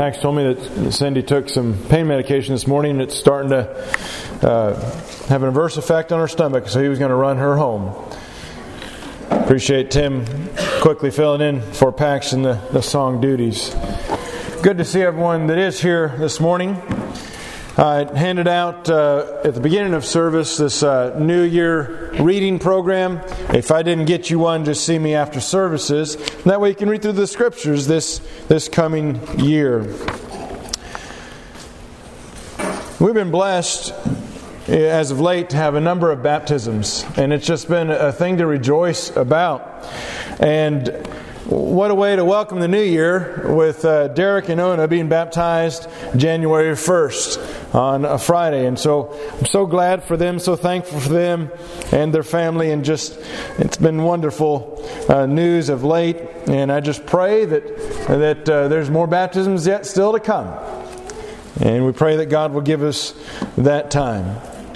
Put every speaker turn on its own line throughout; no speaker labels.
Max told me that Cindy took some pain medication this morning and it's starting to have an adverse effect on her stomach, so he was going to run her home. Appreciate Tim quickly filling in for Pax in the song duties. Good to see everyone that is here this morning. I handed out at the beginning of service this New Year reading program. If I didn't get you one, just see me after services. And that way you can read through the Scriptures this coming year. We've been blessed as of late to have a number of baptisms. And it's just been a thing to rejoice about. And what a way to welcome the new year with Derek and Ona being baptized January 1st on a Friday. And so I'm so glad for them, so thankful for them and their family. And just, it's been wonderful news of late. And I just pray that there's more baptisms yet still to come. And we pray that God will give us that time.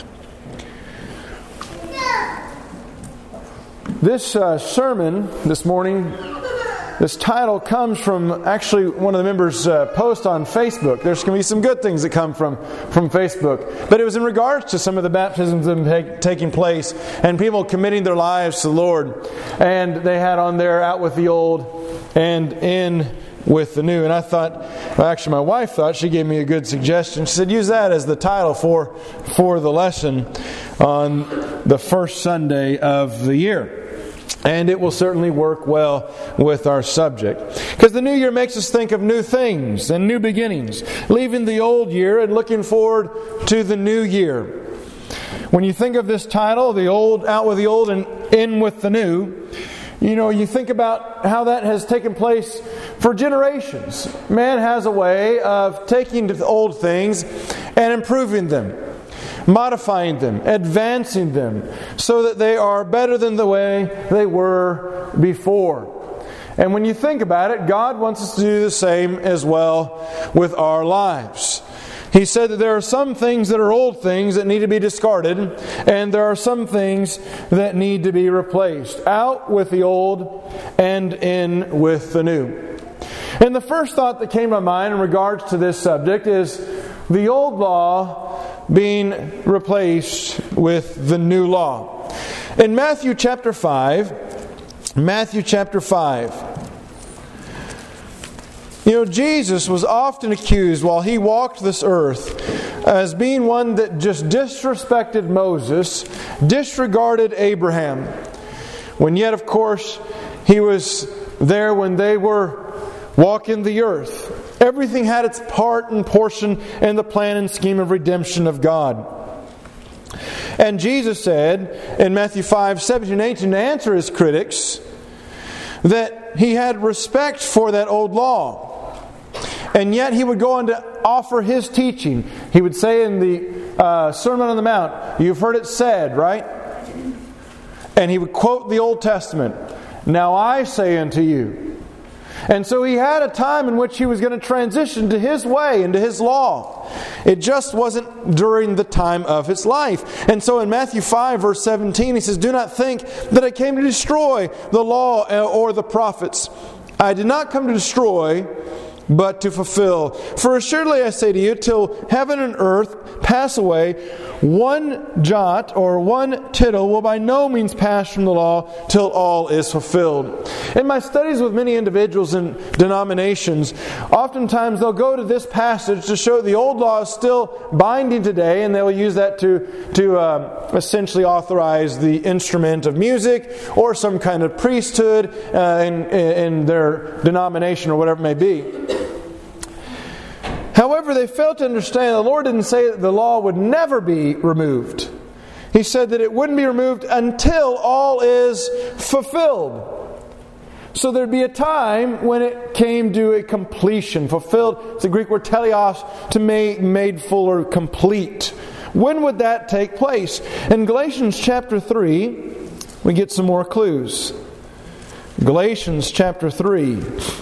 This sermon this morning, this title comes from actually one of the members' post on Facebook. There's going to be some good things that come from Facebook. But it was in regards to some of the baptisms that have been taking place and people committing their lives to the Lord. And they had on there, out with the old and in with the new. And I thought, well, actually my wife thought, she gave me a good suggestion. She said, use that as the title for the lesson on the first Sunday of the year. And it will certainly work well with our subject. Because the new year makes us think of new things and new beginnings. Leaving the old year and looking forward to the new year. When you think of this title, the old, out with the old and in with the new, you think about how that has taken place for generations. Man has a way of taking the old things and improving them, modifying them, advancing them, so that they are better than the way they were before. And when you think about it, God wants us to do the same as well with our lives. He said that there are some things that are old things that need to be discarded, and there are some things that need to be replaced. Out with the old and in with the new. And the first thought that came to my mind in regards to this subject is the old law being replaced with the new law. In Matthew chapter 5, Jesus was often accused while He walked this earth as being one that just disrespected Moses, disregarded Abraham. When yet, of course, He was there when they were walking the earth. Everything had its part and portion in the plan and scheme of redemption of God. And Jesus said in Matthew 5:17-18 to answer His critics that He had respect for that old law. And yet He would go on to offer His teaching. He would say in the Sermon on the Mount, you've heard it said, right? And He would quote the Old Testament. Now I say unto you. And so He had a time in which He was going to transition to His way and to His law. It just wasn't during the time of His life. And so in Matthew 5 verse 17 He says, do not think that I came to destroy the law or the prophets. I did not come to destroy, but to fulfill. For assuredly I say to you, till heaven and earth pass away, one jot or one tittle will by no means pass from the law till all is fulfilled. In my studies with many individuals in denominations, oftentimes they'll go to this passage to show the old law is still binding today, and they'll use that to essentially authorize the instrument of music or some kind of priesthood in their denomination or whatever it may be. However, they failed to understand the Lord didn't say that the law would never be removed. He said that it wouldn't be removed until all is fulfilled. So there'd be a time when it came to a completion. Fulfilled, it's the Greek word teleos, to made full or complete. When would that take place? In Galatians chapter 3, we get some more clues. Galatians chapter 3.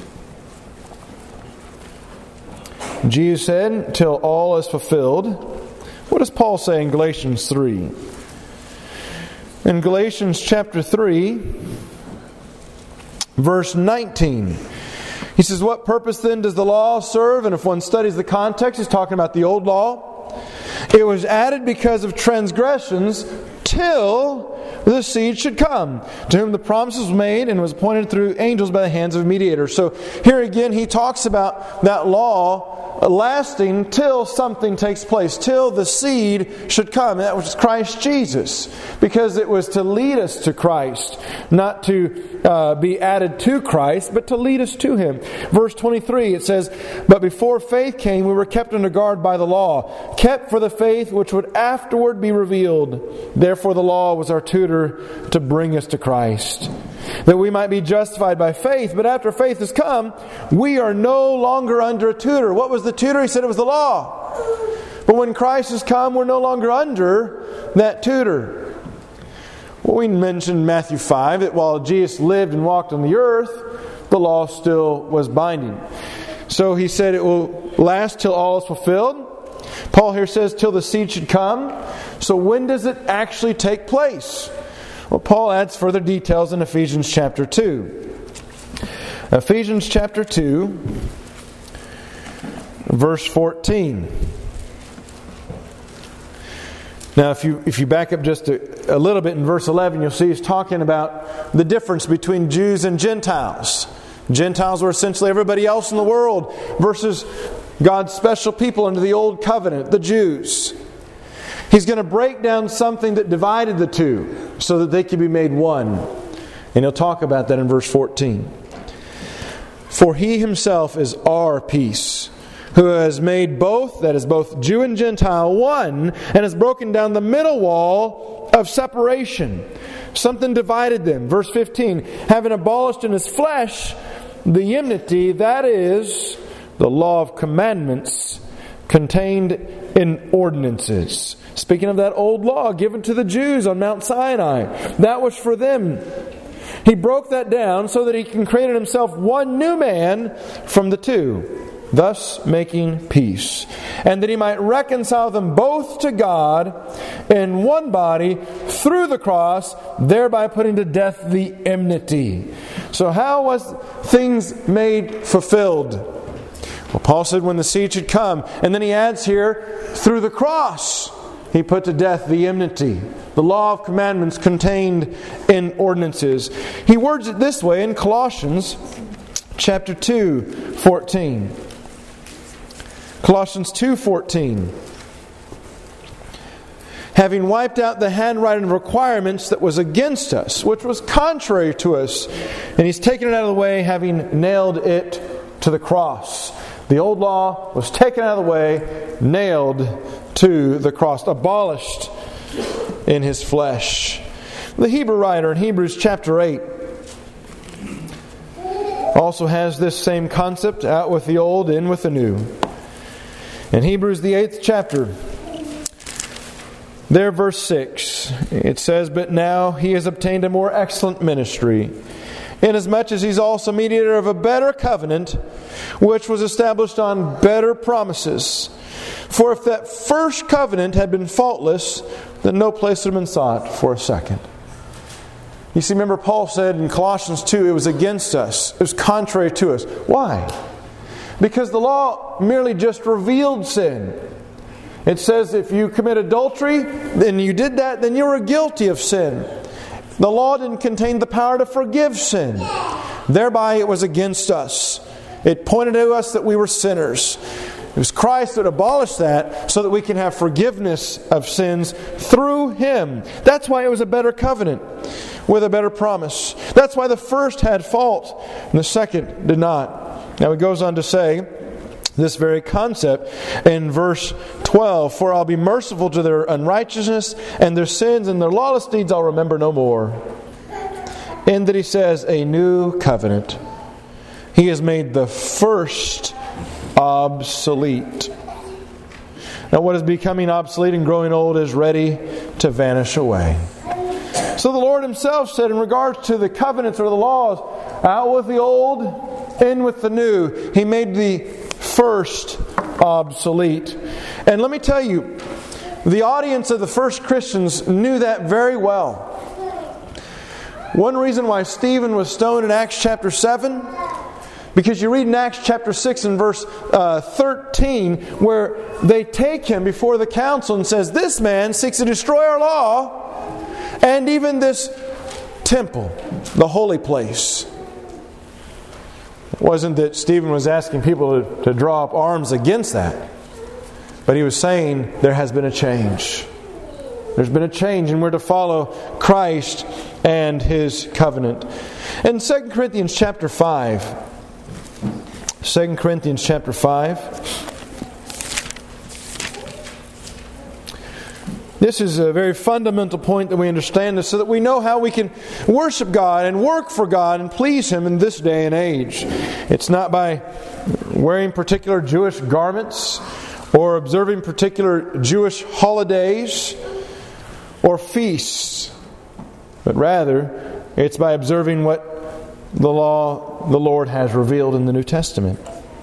Jesus said, till all is fulfilled. What does Paul say in Galatians 3? In Galatians chapter 3, verse 19, He says, what purpose then does the law serve? And if one studies the context, he's talking about the old law. It was added because of transgressions till the seed should come, to whom the promise was made and was appointed through angels by the hands of a mediator. So here again he talks about that law lasting till something takes place, till the seed should come. And that was Christ Jesus, because it was to lead us to Christ, not to be added to Christ, but to lead us to Him. Verse 23, it says, but before faith came, we were kept under guard by the law, kept for the faith which would afterward be revealed. Therefore the law was our tutor to bring us to Christ, that we might be justified by faith. But after faith has come, we are no longer under a tutor. What was the tutor? He said it was the law. But when Christ has come, we're no longer under that tutor. Well, we mentioned in Matthew 5 that while Jesus lived and walked on the earth, the law still was binding. So he said it will last till all is fulfilled. Paul here says till the seed should come. So when does it actually take place? Well, Paul adds further details in Ephesians chapter 2. Ephesians chapter 2, verse 14. Now, if you back up just a little bit in verse 11, you'll see he's talking about the difference between Jews and Gentiles. Gentiles were essentially everybody else in the world versus God's special people under the old covenant, the Jews. He's going to break down something that divided the two so that they can be made one. And he'll talk about that in verse 14. For He Himself is our peace, who has made both, that is both Jew and Gentile, one, and has broken down the middle wall of separation. Something divided them. Verse 15, having abolished in His flesh the enmity, that is, the law of commandments contained in ordinances. Speaking of that old law given to the Jews on Mount Sinai, that was for them. He broke that down so that He can create in Himself one new man from the two, thus making peace, and that He might reconcile them both to God in one body through the cross, thereby putting to death the enmity. So how was things made fulfilled? Well, Paul said when the seed should come, and then he adds here, through the cross He put to death the enmity, the law of commandments contained in ordinances. He words it this way in Colossians chapter 2, 14. Colossians 2:14. Having wiped out the handwriting of requirements that was against us, which was contrary to us, and He's taken it out of the way, having nailed it to the cross. The old law was taken out of the way, nailed to the cross, abolished in His flesh. The Hebrew writer in Hebrews chapter 8 also has this same concept, out with the old, in with the new. In Hebrews the 8th chapter, there verse 6, it says, but now He has obtained a more excellent ministry, inasmuch as He's also mediator of a better covenant, which was established on better promises. For if that first covenant had been faultless, then no place would have been sought for a second. You see, remember Paul said in Colossians 2, it was against us. It was contrary to us. Why? Because the law merely just revealed sin. It says if you commit adultery, then you did that, then you were guilty of sin. The law didn't contain the power to forgive sin. Thereby it was against us. It pointed to us that we were sinners. It was Christ that abolished that so that we can have forgiveness of sins through Him. That's why it was a better covenant with a better promise. That's why the first had fault and the second did not. Now he goes on to say this very concept in verse 12. For I'll be merciful to their unrighteousness, and their sins and their lawless deeds I'll remember no more. And that he says, a new covenant. He has made the first obsolete. Now what is becoming obsolete and growing old is ready to vanish away. So the Lord Himself said in regards to the covenants or the laws, out with the old, in with the new. He made the first obsolete. And let me tell you, the audience of the first Christians knew that very well. One reason why Stephen was stoned in Acts chapter 7, Because you read in Acts chapter 6 and verse 13, where they take him before the council and says, this man seeks to destroy our law and even this temple, the holy place. It wasn't that Stephen was asking people to draw up arms against that, but he was saying there has been a change. There's been a change, and we're to follow Christ and His covenant. In 2 Corinthians chapter 5, 2 Corinthians chapter 5. This is a very fundamental point that we understand this, so that we know how we can worship God and work for God and please Him in this day and age. It's not by wearing particular Jewish garments or observing particular Jewish holidays or feasts, but rather it's by observing what the law the Lord has revealed in the New Testament.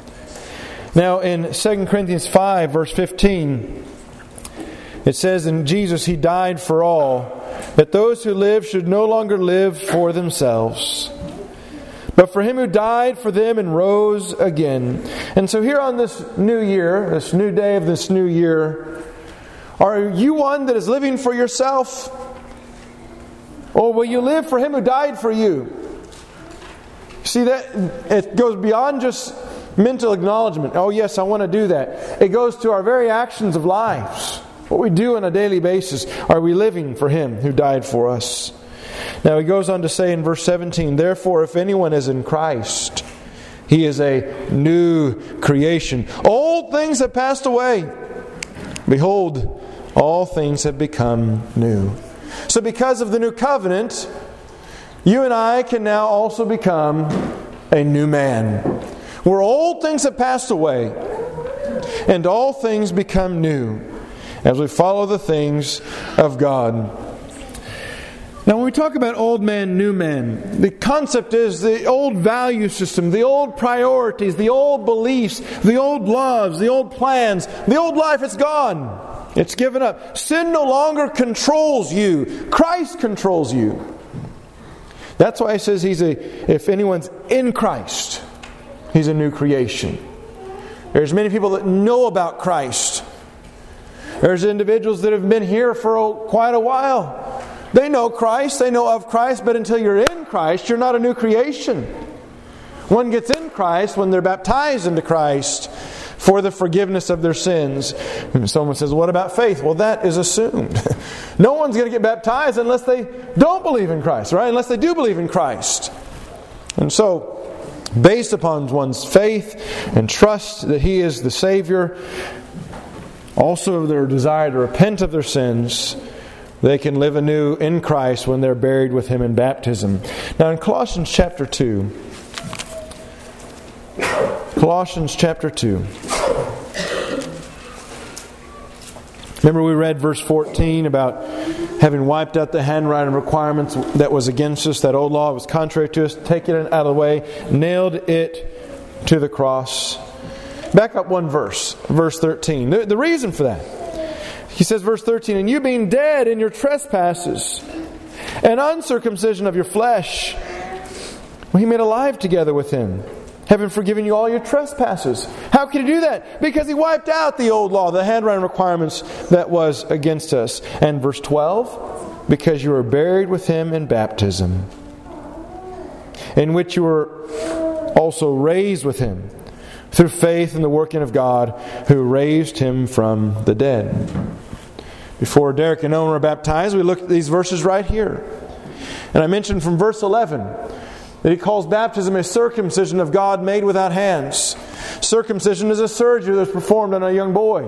Now in 2 Corinthians 5 verse 15, it says, in Jesus He died for all, that those who live should no longer live for themselves, but for Him who died for them and rose again. And so here on this new year, this new day of this new year, are you one that is living for yourself? Or will you live for Him who died for you? See, that it goes beyond just mental acknowledgement. Oh yes, I want to do that. It goes to our very actions of lives. What we do on a daily basis. Are we living for Him who died for us? Now he goes on to say in verse 17, therefore if anyone is in Christ, he is a new creation. Old things have passed away. Behold, all things have become new. So because of the new covenant, you and I can now also become a new man. Where old things have passed away, and all things become new, as we follow the things of God. Now when we talk about old man, new man, the concept is the old value system, the old priorities, the old beliefs, the old loves, the old plans, the old life, it's gone. It's given up. Sin no longer controls you. Christ controls you. That's why it says if anyone's in Christ, he's a new creation. There's many people that know about Christ. There's individuals that have been here for quite a while. They know Christ, they know of Christ, but until you're in Christ, you're not a new creation. One gets in Christ when they're baptized into Christ for the forgiveness of their sins. And someone says, what about faith? Well, that is assumed. No one's going to get baptized unless they don't believe in Christ, right? Unless they do believe in Christ. And so, based upon one's faith and trust that He is the Savior, also their desire to repent of their sins, they can live anew in Christ when they're buried with Him in baptism. Now in Colossians chapter 2, Colossians chapter 2. Remember we read verse 14 about having wiped out the handwriting requirements that was against us, that old law was contrary to us, taken it out of the way, nailed it to the cross. Back up one verse, verse 13. The reason for that. He says, verse 13, and you being dead in your trespasses and uncircumcision of your flesh, well, He made alive together with Him, having forgiven you all your trespasses. How could He do that? Because He wiped out the old law, the handwriting requirements that was against us. And verse 12, because you were buried with Him in baptism, in which you were also raised with Him, through faith in the working of God who raised Him from the dead. Before Derek and Owen were baptized, we looked at these verses right here. And I mentioned from verse 11 that he calls baptism a circumcision of God made without hands. Circumcision is a surgery that's performed on a young boy.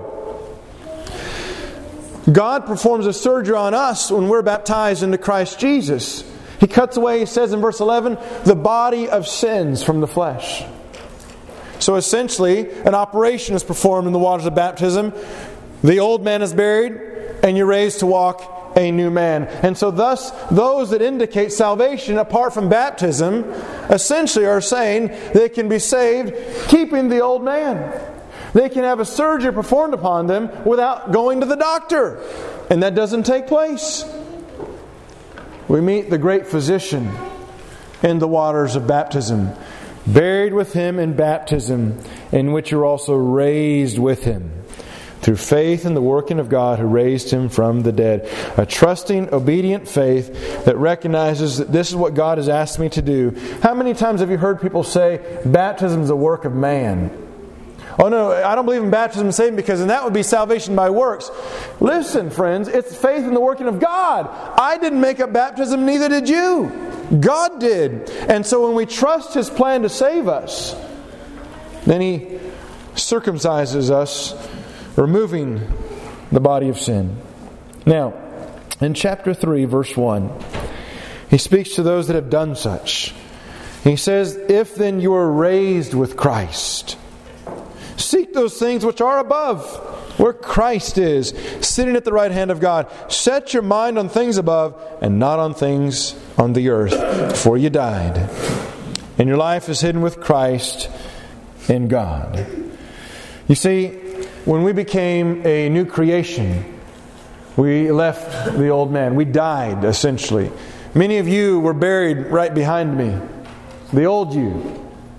God performs a surgery on us when we're baptized into Christ Jesus. He cuts away, he says in verse 11, the body of sins from the flesh. So essentially, an operation is performed in the waters of baptism. The old man is buried, and you're raised to walk a new man. And so thus, those that indicate salvation apart from baptism essentially are saying they can be saved keeping the old man. They can have a surgery performed upon them without going to the doctor. And that doesn't take place. We meet the great physician in the waters of baptism. buried with Him in baptism, in which you were also raised with Him, through faith in the working of God who raised Him from the dead. A trusting, obedient faith that recognizes that this is what God has asked me to do. How many times have you heard people say, baptism is a work of man? Oh no, I don't believe in baptism and saving because then that would be salvation by works. Listen, friends, it's faith in the working of God. I didn't make up baptism, neither did you. God did. And so when we trust His plan to save us, then He circumcises us, removing the body of sin. Now, in chapter 3, verse 1, He speaks to those that have done such. He says, if then you are raised with Christ, seek those things which are above, where Christ is, sitting at the right hand of God. Set your mind on things above and not on things on the earth, for you died, and your life is hidden with Christ in God. You see, when we became a new creation, we left the old man. We died, essentially. Many of you were buried right behind me. The old you.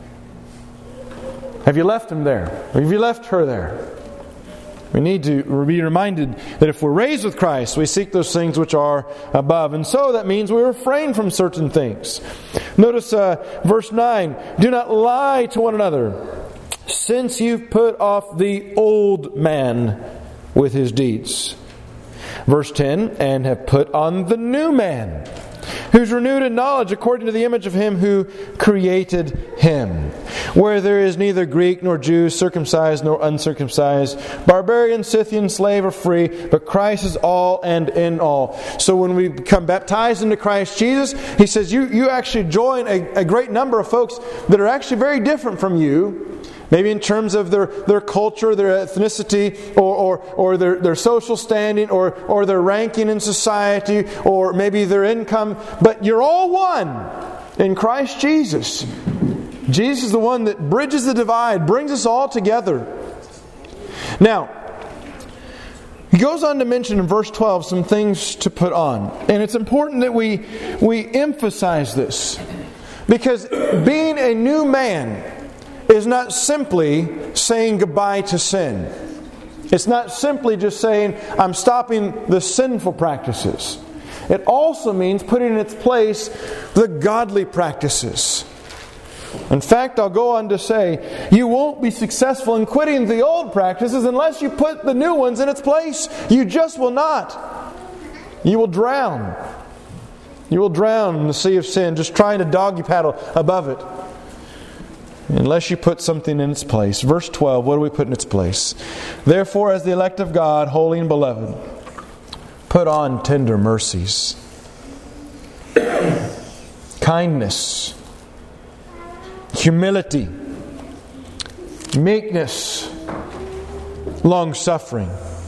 Have you left him there? Or have you left her there? We need to be reminded that if we're raised with Christ, we seek those things which are above. And so that means we refrain from certain things. Notice verse 9. Do not lie to one another, since you've put off the old man with his deeds. Verse 10. And have put on the new man, who's renewed in knowledge according to the image of Him who created him. Where there is neither Greek nor Jew, circumcised nor uncircumcised, barbarian, Scythian, slave or free, but Christ is all and in all. So when we become baptized into Christ Jesus, He says you actually join a great number of folks that are actually very different from you. Maybe in terms of their culture, their ethnicity, or their social standing, or their ranking in society, or maybe their income. But you're all one in Christ Jesus. Jesus is the one that bridges the divide, brings us all together. Now, He goes on to mention in verse 12 some things to put on. And it's important that we emphasize this. Because being a new man is not simply saying goodbye to sin. It's not simply just saying, I'm stopping the sinful practices. It also means putting in its place the godly practices. In fact, I'll go on to say, you won't be successful in quitting the old practices unless you put the new ones in its place. You just will not. You will drown. You will drown in the sea of sin, just trying to doggy paddle above it, unless you put something in its place. Verse 12, what do we put in its place? Therefore, as the elect of God, holy and beloved, put on tender mercies, kindness, humility, meekness, long-suffering,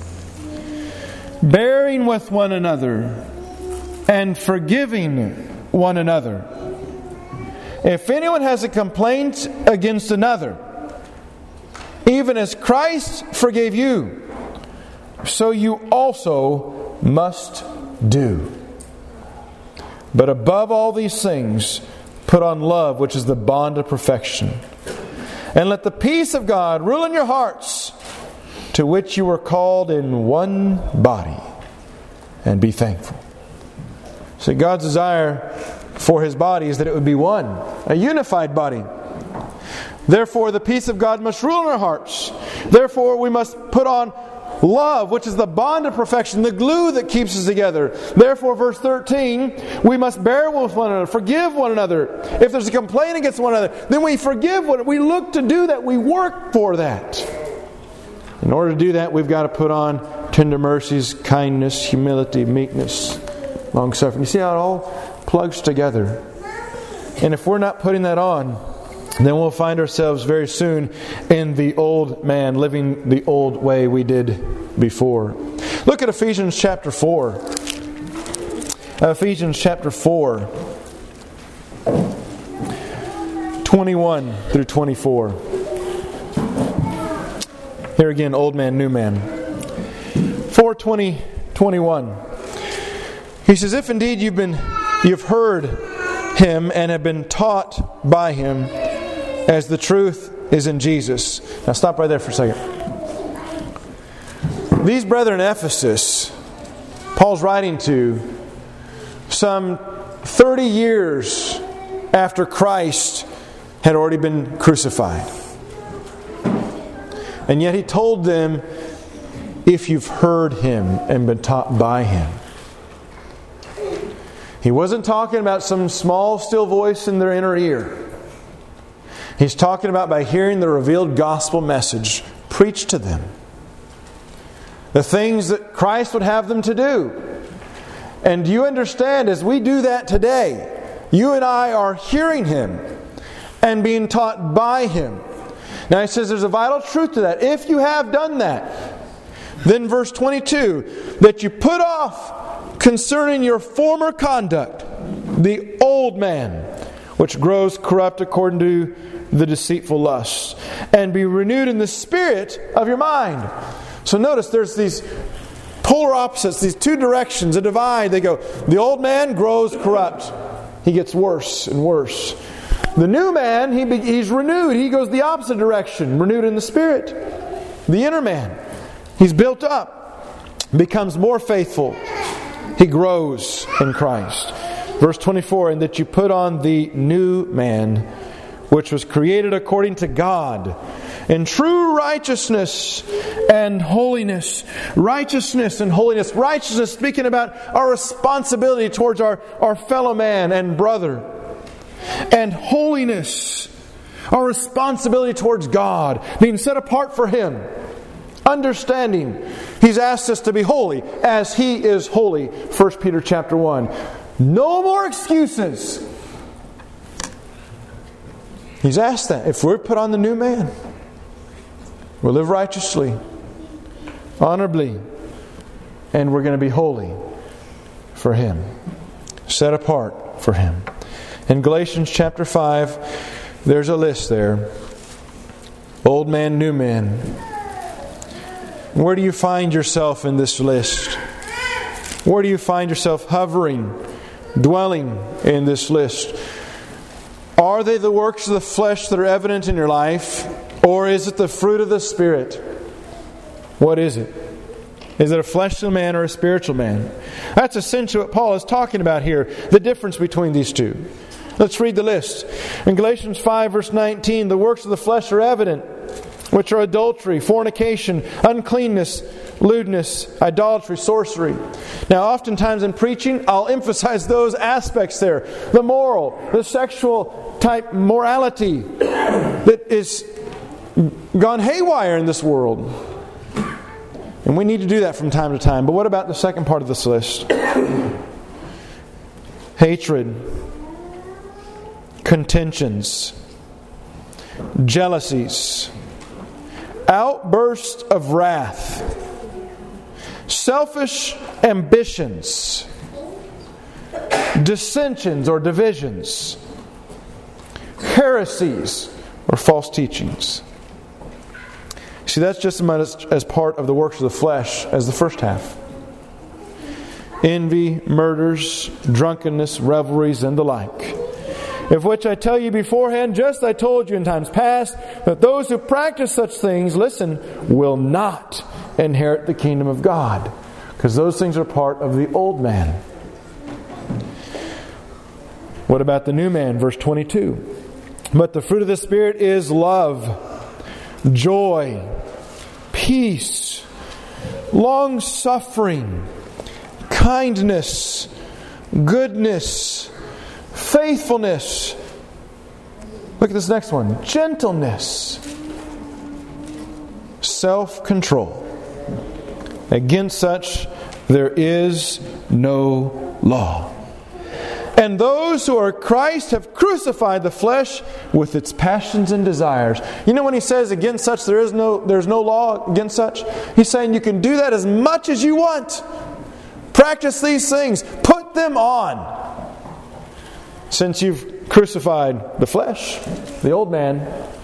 bearing with one another, and forgiving one another. If anyone has a complaint against another, even as Christ forgave you, so you also must do. But above all these things, put on love, which is the bond of perfection. And let the peace of God rule in your hearts, to which you were called in one body, and be thankful. So God's desire for His body is that it would be one, a unified body. Therefore, the peace of God must rule in our hearts. Therefore, we must put on love, which is the bond of perfection, the glue that keeps us together. Therefore, verse 13, we must bear with one another, forgive one another. If there's a complaint against one another, then we forgive one another. We look to do that. We work for that. In order to do that, we've got to put on tender mercies, kindness, humility, meekness, long-suffering. You see how it all plugs together. And if we're not putting that on, then we'll find ourselves very soon in the old man, living the old way we did before. Look at Ephesians chapter 4. Ephesians chapter 4, 21 through 24. Here again, old man, new man. 4:20-21. He says, if indeed you've heard Him and have been taught by Him, as the truth is in Jesus. Now stop right there for a second. These brethren in Ephesus, Paul's writing to some 30 years after Christ had already been crucified. And yet he told them, if you've heard Him and been taught by Him. He wasn't talking about some small, still voice in their inner ear. He's talking about by hearing the revealed gospel message preached to them. The things that Christ would have them to do. And do you understand, as we do that today, you and I are hearing Him and being taught by Him. Now he says there's a vital truth to that. If you have done that, then verse 22, that you put off concerning your former conduct the old man, which grows corrupt according to the deceitful lusts, and be renewed in the spirit of your mind. So notice there's these polar opposites, these two directions, a divide. They go, the old man grows corrupt. He gets worse and worse. The new man, he's renewed. He goes the opposite direction, renewed in the spirit. The inner man, he's built up, becomes more faithful. He grows in Christ. Verse 24, and that you put on the new man, which was created according to God, in true righteousness and holiness. Righteousness and holiness. Righteousness, speaking about our responsibility towards our fellow man and brother. And holiness, our responsibility towards God, being set apart for Him. Understanding He's asked us to be holy as He is holy. 1 Peter chapter 1. No more excuses. He's asked that. If we're put on the new man, we'll live righteously, honorably, and we're going to be holy for Him. Set apart for Him. In Galatians chapter 5, there's a list there. Old man, new man. Where do you find yourself in this list? Where do you find yourself hovering, dwelling in this list? Are they the works of the flesh that are evident in your life? Or is it the fruit of the Spirit? What is it? Is it a fleshly man or a spiritual man? That's essentially what Paul is talking about here. The difference between these two. Let's read the list. In Galatians 5 verse 19, the works of the flesh are evident, which are adultery, fornication, uncleanness, lewdness, idolatry, sorcery. Now oftentimes in preaching, I'll emphasize those aspects there. The moral, the sexual type morality that is gone haywire in this world. And we need to do that from time to time. But what about the second part of this list? Hatred, contentions, jealousies, outbursts of wrath, selfish ambitions, dissensions or divisions, heresies or false teachings. See, that's just as much as part of the works of the flesh as the first half. Envy, murders, drunkenness, revelries, and the like. Of which I tell you beforehand, just as I told you in times past, that those who practice such things, listen, will not inherit the kingdom of God. Because those things are part of the old man. What about the new man? Verse 22. But the fruit of the Spirit is love, joy, peace, long-suffering, kindness, goodness, faithfulness. Look at this next one. Gentleness, self-control. Against such there is no law. And those who are Christ have crucified the flesh with its passions and desires. You know when he says against such there's no law against such? He's saying you can do that as much as you want. Practice these things. Put them on. Since you've crucified the flesh, the old man,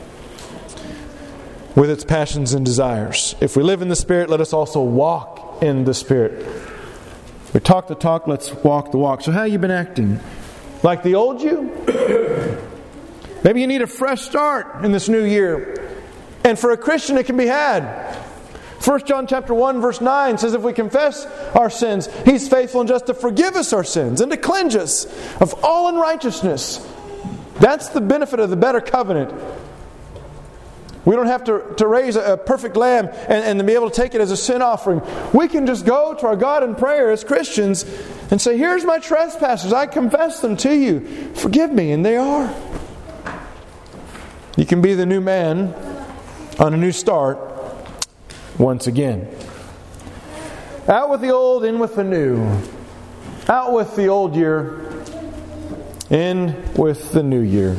with its passions and desires. If we live in the Spirit, let us also walk in the Spirit. We talk the talk, let's walk the walk. So how have you been acting? Like the old you? Maybe you need a fresh start in this new year. And for a Christian, it can be had. 1 John chapter 1 verse 9 says, if we confess our sins, He's faithful and just to forgive us our sins and to cleanse us of all unrighteousness. That's the benefit of the better covenant. We don't have to raise a perfect lamb and to be able to take it as a sin offering. We can just go to our God in prayer as Christians and say, here's my trespasses. I confess them to you. Forgive me. And they are. You can be the new man on a new start once again. Out with the old, in with the new. Out with the old year, in with the new year.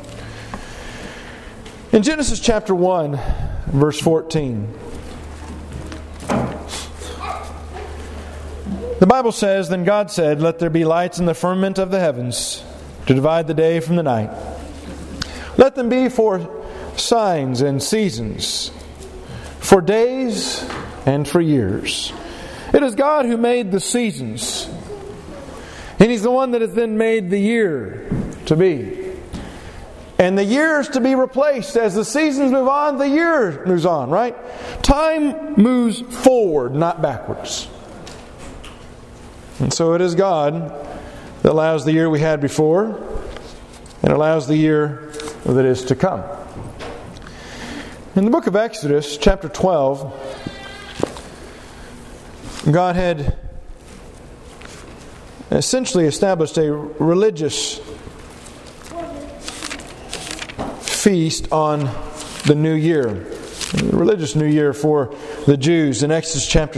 In Genesis chapter 1, verse 14, the Bible says, then God said, let there be lights in the firmament of the heavens to divide the day from the night. Let them be for signs and seasons, for days and for years. It is God who made the seasons. And He's the one that has then made the year to be. And the years to be replaced. As the seasons move on, the year moves on, right? Time moves forward, not backwards. And so it is God that allows the year we had before and allows the year that is to come. In the book of Exodus, chapter 12, God had essentially established a religious feast on the new year, the religious new year for the Jews. In Exodus chapter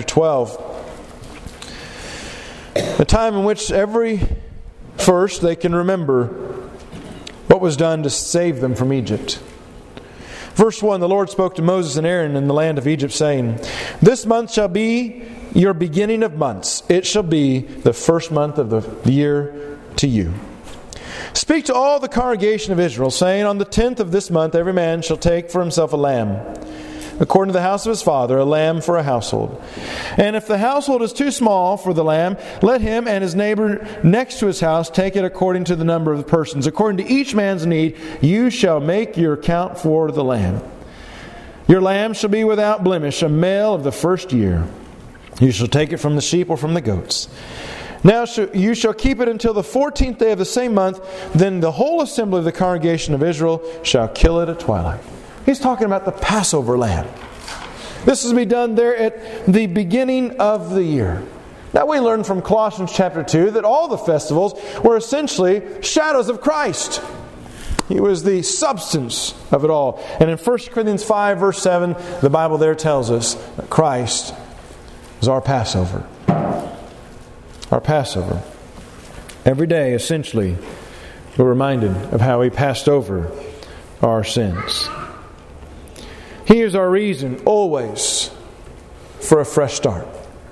12, a time in which every first they can remember what was done to save them from Egypt. Verse 1, the Lord spoke to Moses and Aaron in the land of Egypt, saying, this month shall be your beginning of months. It shall be the first month of the year to you. Speak to all the congregation of Israel, saying, on the 10th of this month every man shall take for himself a lamb, according to the house of his father, a lamb for a household. And if the household is too small for the lamb, let him and his neighbor next to his house take it according to the number of the persons. According to each man's need, you shall make your count for the lamb. Your lamb shall be without blemish, a male of the first year. You shall take it from the sheep or from the goats. Now you shall keep it until the 14th day of the same month. Then the whole assembly of the congregation of Israel shall kill it at twilight. He's talking about the Passover lamb. This is to be done there at the beginning of the year. Now we learn from Colossians chapter 2 that all the festivals were essentially shadows of Christ. He was the substance of it all. And in 1 Corinthians 5 verse 7, the Bible there tells us that Christ is our Passover. Our Passover. Every day, essentially, we're reminded of how He passed over our sins. He is our reason, always, for a fresh start.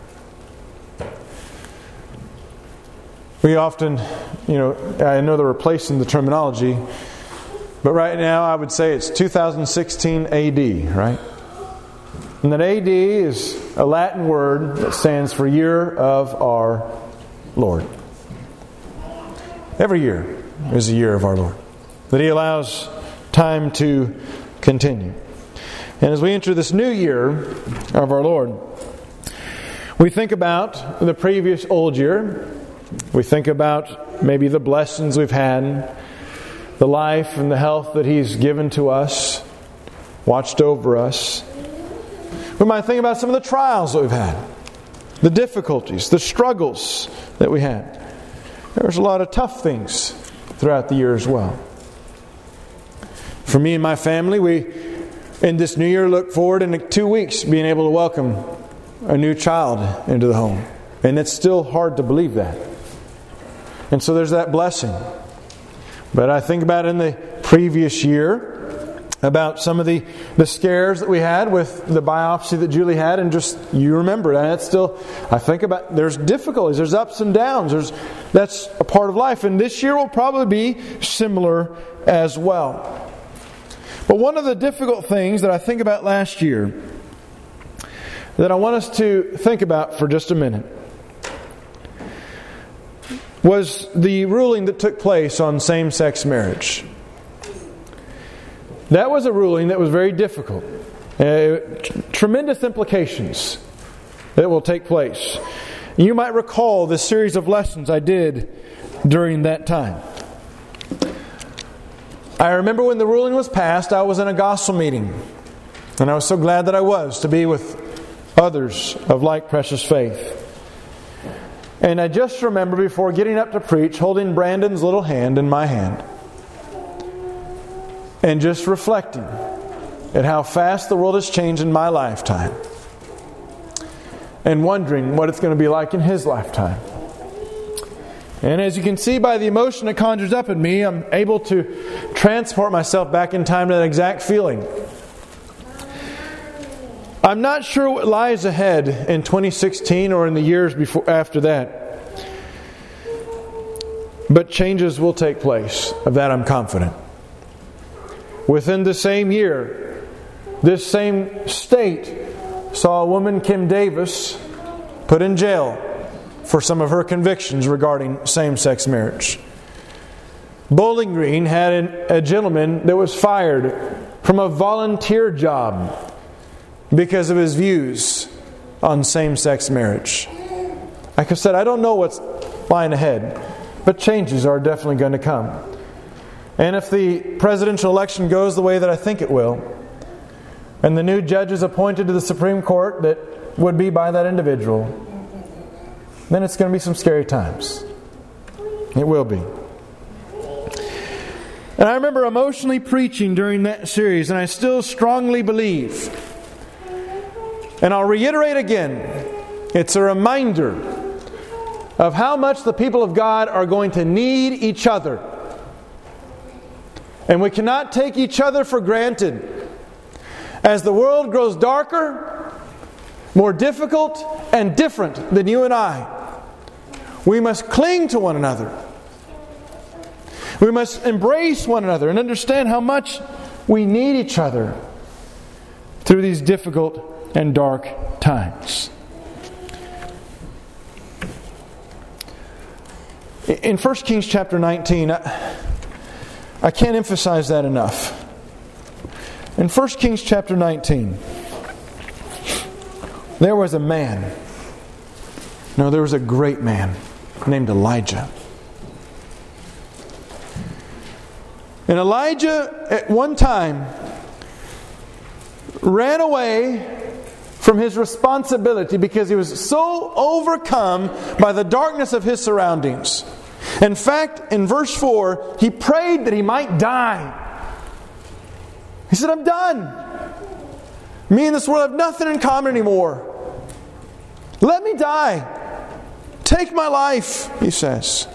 We often, I know they're replacing the terminology, but right now I would say it's 2016 AD, right? And that AD is a Latin word that stands for Year of Our Lord. Every year is a year of our Lord. That He allows time to continue. And as we enter this new year of our Lord, we think about the previous old year. We think about maybe the blessings we've had, the life and the health that He's given to us, watched over us. We might think about some of the trials that we've had, the difficulties, the struggles that we had. There's a lot of tough things throughout the year as well. For me and my family, we, in this new year, look forward in 2 weeks being able to welcome a new child into the home. And it's still hard to believe that. And so there's that blessing. But I think about in the previous year, about some of the scares that we had with the biopsy that Julie had, and just, you remember it. And it's still, I think about, there's difficulties, there's ups and downs, that's a part of life. And this year will probably be similar as well. But one of the difficult things that I think about last year, that I want us to think about for just a minute, was the ruling that took place on same-sex marriage. That was a ruling that was very difficult. Tremendous implications that will take place. You might recall this series of lessons I did during that time. I remember when the ruling was passed, I was in a gospel meeting. And I was so glad that I was, to be with others of like precious faith. And I just remember before getting up to preach, holding Brandon's little hand in my hand. And just reflecting at how fast the world has changed in my lifetime. And wondering what it's going to be like in his lifetime. And as you can see by the emotion it conjures up in me, I'm able to transport myself back in time to that exact feeling. I'm not sure what lies ahead in 2016 or in the years after that. But changes will take place. Of that I'm confident. Within the same year, this same state saw a woman, Kim Davis, put in jail for some of her convictions regarding same-sex marriage. Bowling Green had a gentleman that was fired from a volunteer job because of his views on same-sex marriage. Like I said, I don't know what's lying ahead, but changes are definitely going to come. And if the presidential election goes the way that I think it will, and the new judges appointed to the Supreme Court that would be by that individual, then it's going to be some scary times. It will be. And I remember emotionally preaching during that series, and I still strongly believe, and I'll reiterate again, it's a reminder of how much the people of God are going to need each other. And we cannot take each other for granted. As the world grows darker, more difficult, and different than you and I, we must cling to one another. We must embrace one another and understand how much we need each other through these difficult and dark times. In 1 Kings chapter 19, I can't emphasize that enough. In 1 Kings chapter 19, there was a man. No, there was a great man named Elijah. And Elijah, at one time, ran away from his responsibility because he was so overcome by the darkness of his surroundings. In fact, in verse 4, he prayed that he might die. He said, I'm done. Me and this world have nothing in common anymore. Let me die. Take my life, he says.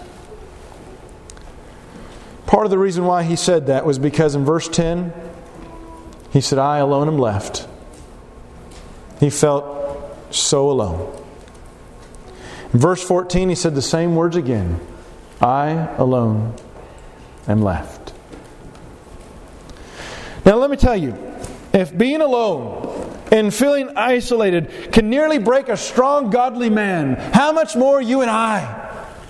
Part of the reason why he said that was because in verse 10, he said, I alone am left. He felt so alone. In verse 14, he said the same words again. I alone am left. Now let me tell you, if being alone and feeling isolated can nearly break a strong godly man, how much more you and I?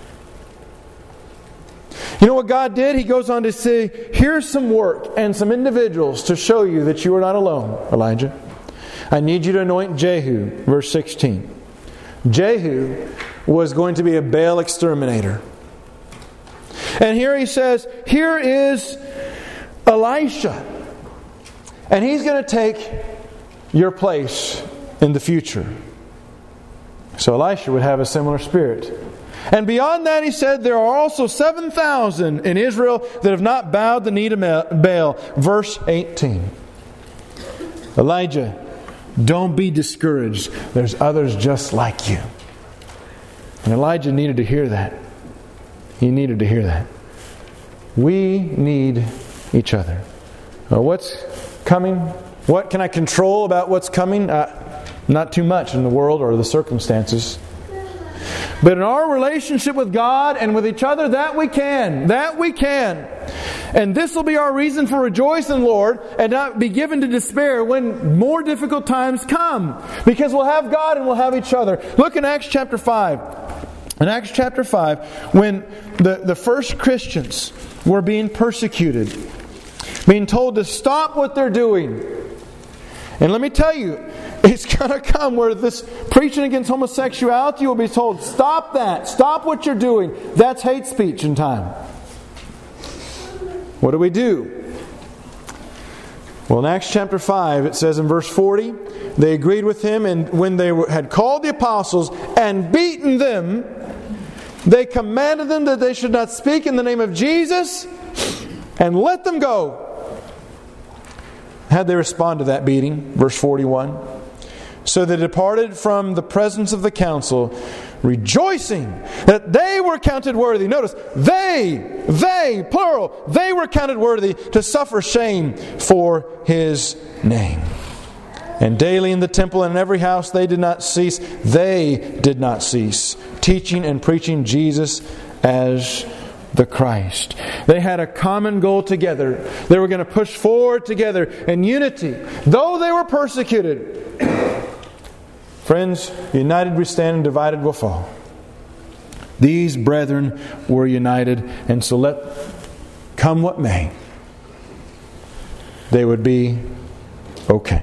You know what God did? He goes on to say, here's some work and some individuals to show you that you are not alone, Elijah. I need you to anoint Jehu, verse 16. Jehu was going to be a Baal exterminator. And here he says, here is Elisha. And he's going to take your place in the future. So Elisha would have a similar spirit. And beyond that, he said, there are also 7,000 in Israel that have not bowed the knee to Baal. Verse 18. Elijah, don't be discouraged. There's others just like you. And Elijah needed to hear that. He needed to hear that. We need each other. What's coming? What can I control about what's coming? Not too much in the world or the circumstances. But in our relationship with God and with each other, that we can. That we can. And this will be our reason for rejoicing in the Lord and not be given to despair when more difficult times come. Because we'll have God and we'll have each other. Look in Acts chapter 5. In Acts chapter 5, when the first Christians were being persecuted, being told to stop what they're doing. And let me tell you, it's going to come where this preaching against homosexuality will be told, stop that. Stop what you're doing. That's hate speech in time. What do? Well, in Acts chapter 5, it says in verse 40, they agreed with him, and when they had called the apostles and beaten them, they commanded them that they should not speak in the name of Jesus, and let them go. How'd they respond to that beating? Verse 41. So they departed from the presence of the council, rejoicing that they were counted worthy. Notice, they, plural, they were counted worthy to suffer shame for His name. And daily in the temple and in every house they did not cease, teaching and preaching Jesus as the Christ. They had a common goal together. They were going to push forward together in unity, though they were persecuted. Friends, united we stand and divided we'll fall. These brethren were united, and so let come what may, they would be okay.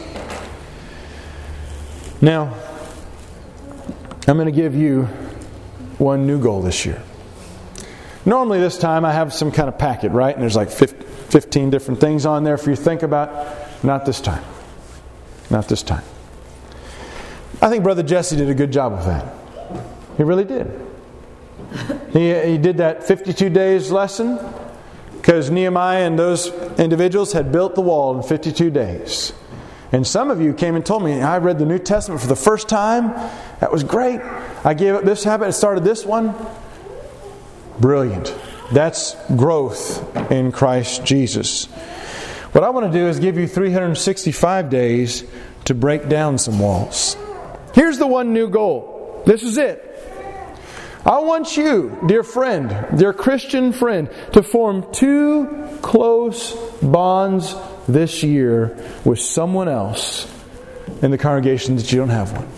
Now, I'm going to give you one new goal this year. Normally this time I have some kind of packet, right? And there's like 15 different things on there for you to think about. Not this time. Not this time. I think Brother Jesse did a good job with that. He really did. He did that 52 days lesson because Nehemiah and those individuals had built the wall in 52 days. And some of you came and told me, I read the New Testament for the first time. That was great. I gave up this habit and started this one. Brilliant. That's growth in Christ Jesus. What I want to do is give you 365 days to break down some walls. Here's the one new goal. This is it. I want you, dear friend, dear Christian friend, to form 2 close bonds this year with someone else in the congregation that you don't have one.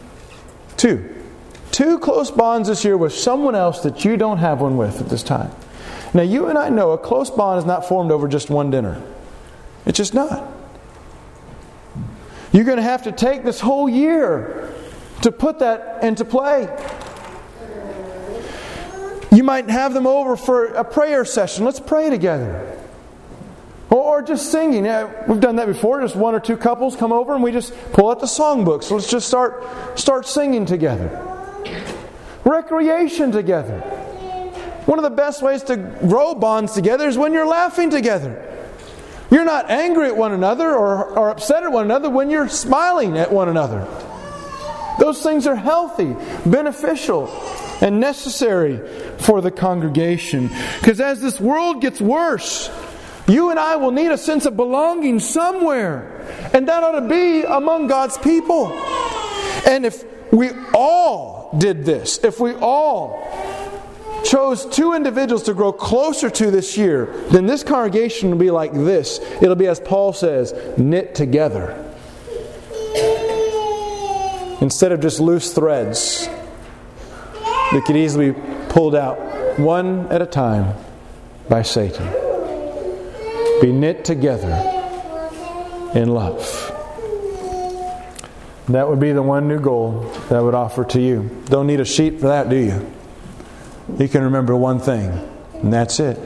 2 close bonds this year with someone else that you don't have one with at this time. Now, you and I know a close bond is not formed over just one dinner. It's just not. You're going to have to take this whole year to put that into play. You might have them over for a prayer session. Let's pray together. Or just singing. Yeah, we've done that before. Just 1 or 2 couples come over and we just pull out the songbook. So let's just start singing together. Recreation together. One of the best ways to grow bonds together is when you're laughing together. You're not angry at one another or upset at one another when you're smiling at one another. Those things are healthy, beneficial, and necessary for the congregation. Because as this world gets worse, you and I will need a sense of belonging somewhere. And that ought to be among God's people. And if we all did this, if we all chose 2 individuals to grow closer to this year, then this congregation will be like this. It'll be, as Paul says, knit together. Instead of just loose threads that could easily be pulled out one at a time by Satan. Be knit together in love. That would be the one new goal that I would offer to you. Don't need a sheet for that, do you? You can remember one thing, and that's it.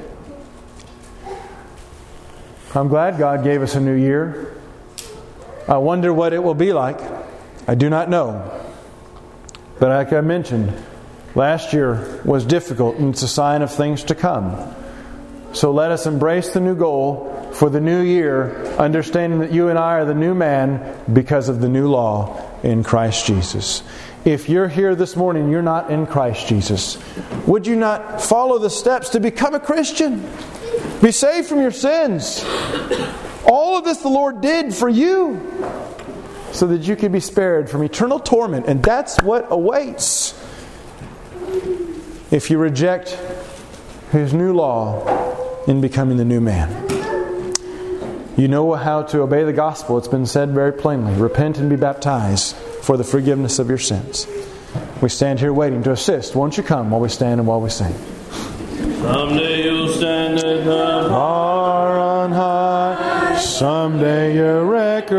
I'm glad God gave us a new year. I wonder what it will be like. I do not know. But like I mentioned, last year was difficult, and it's a sign of things to come. So let us embrace the new goal for the new year, understanding that you and I are the new man because of the new law in Christ Jesus. If you're here this morning, you're not in Christ Jesus, would you not follow the steps to become a Christian? Be saved from your sins. All of this the Lord did for you so that you could be spared from eternal torment. And that's what awaits if you reject His new law in becoming the new man. You know how to obey the gospel. It's been said very plainly. Repent and be baptized for the forgiveness of your sins. We stand here waiting to assist. Won't you come while we stand and while we sing?
Someday you'll stand at the
far on high. Someday your record